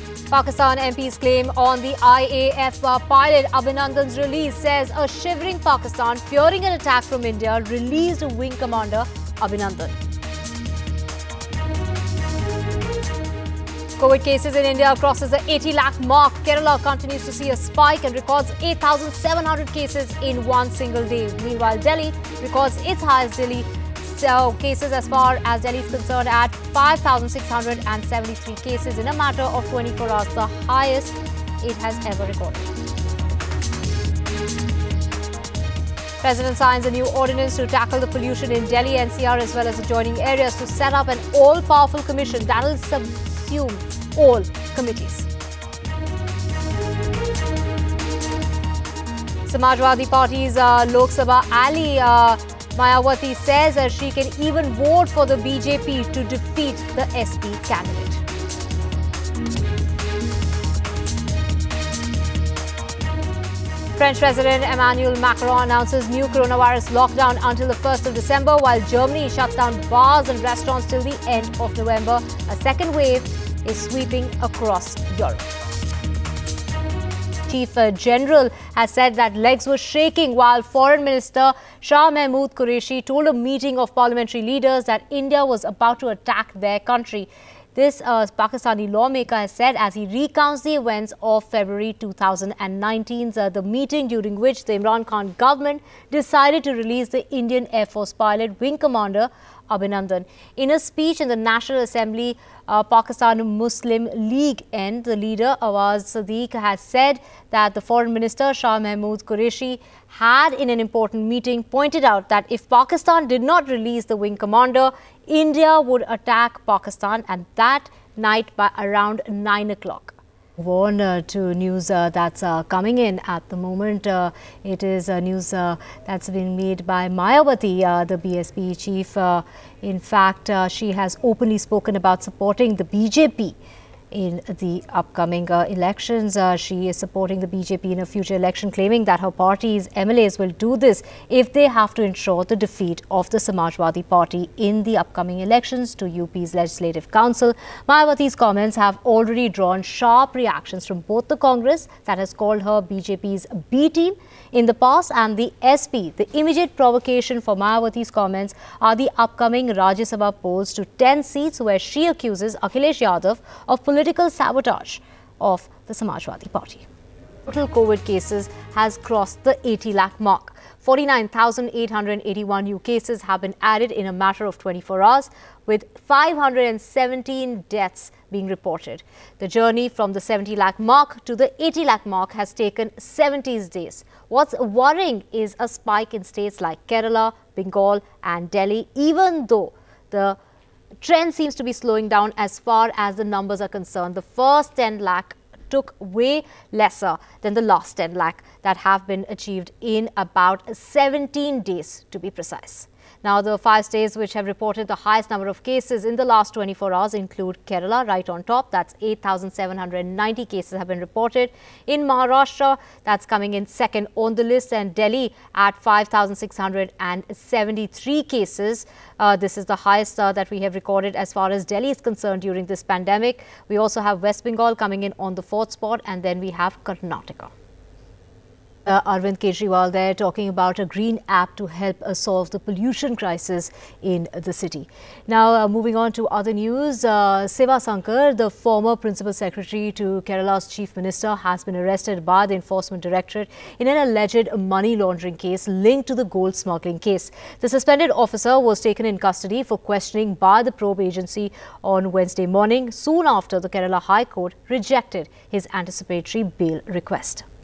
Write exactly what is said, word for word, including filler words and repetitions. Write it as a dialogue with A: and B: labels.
A: Pakistan M P's claim on the I A F pilot Abhinandan's release says a shivering Pakistan, fearing an attack from India, released Wing Commander Abhinandan. COVID cases in India crosses the eighty lakh mark. Kerala continues to see a spike and records eight thousand seven hundred cases in one single day. Meanwhile, Delhi records its highest daily So cases as far as Delhi is concerned at five thousand six hundred seventy-three cases in a matter of twenty-four hours, the highest it has ever recorded. President signs a new ordinance to tackle the pollution in Delhi N C R as well as adjoining areas to set up an all-powerful commission that will subsume all committees. Samajwadi Party's uh, Lok Sabha ally uh, Mayawati says uh, she can even vote for the B J P to defeat the S P candidate. French President Emmanuel Macron announces new coronavirus lockdown until the first of December, while Germany shuts down bars and restaurants till the end of November. A second wave is sweeping across Europe. Chief General has said that legs were shaking while Foreign Minister Shah Mahmood Qureshi told a meeting of parliamentary leaders that India was about to attack their country. This uh, Pakistani lawmaker has said as he recounts the events of February two thousand nineteen, uh, the meeting during which the Imran Khan government decided to release the Indian Air Force pilot Wing Commander Abhinandan. In a speech in the National Assembly, uh, Pakistan Muslim League and the leader Awaz Sadiq has said that the Foreign Minister Shah Mahmood Qureshi had in an important meeting pointed out that if Pakistan did not release the Wing Commander, India would attack Pakistan and that night by around nine o'clock. Move on uh, to news uh, that's uh, coming in at the moment. Uh, it is uh, news uh, that's been made by Mayawati, uh, the B S P chief. Uh, in fact, uh, she has openly spoken about supporting the B J P in the upcoming uh, elections. Uh, she is supporting the B J P in a future election, claiming that her party's M L As will do this if they have to ensure the defeat of the Samajwadi Party in the upcoming elections to U P's Legislative Council. Mayawati's comments have already drawn sharp reactions from both the Congress, that has called her B J P's B team in the past, and the S P. The immediate provocation for Mayawati's comments are the upcoming Rajya Sabha polls to ten seats, where she accuses Akhilesh Yadav of political sabotage of the Samajwadi Party. Total COVID cases has crossed the eighty lakh mark. forty-nine thousand eight hundred eighty-one new cases have been added in a matter of twenty-four hours, with five hundred seventeen deaths being reported. The journey from the seventy lakh mark to the eighty lakh mark has taken seventy days. What's worrying is a spike in states like Kerala, Bengal and Delhi, even though the trend seems to be slowing down as far as the numbers are concerned. The first ten lakh took way lesser than the last ten lakh that have been achieved in about seventeen days to be precise. Now, the five states which have reported the highest number of cases in the last twenty-four hours include Kerala, right on top. That's eight thousand seven hundred ninety cases have been reported. In Maharashtra, that's coming in second on the list, and Delhi at five thousand six hundred seventy-three cases. Uh, this is the highest uh, that we have recorded as far as Delhi is concerned during this pandemic. We also have West Bengal coming in on the fourth spot, and then we have Karnataka. Uh, Arvind Kejriwal there talking about a green app to help uh, solve the pollution crisis in the city. Now, uh, moving on to other news, uh, Seva Sankar, the former principal secretary to Kerala's chief minister, has been arrested by the Enforcement Directorate in an alleged money laundering case linked to the gold smuggling case. The suspended officer was taken in custody for questioning by the probe agency on Wednesday morning, soon after the Kerala High Court rejected his anticipatory bail request.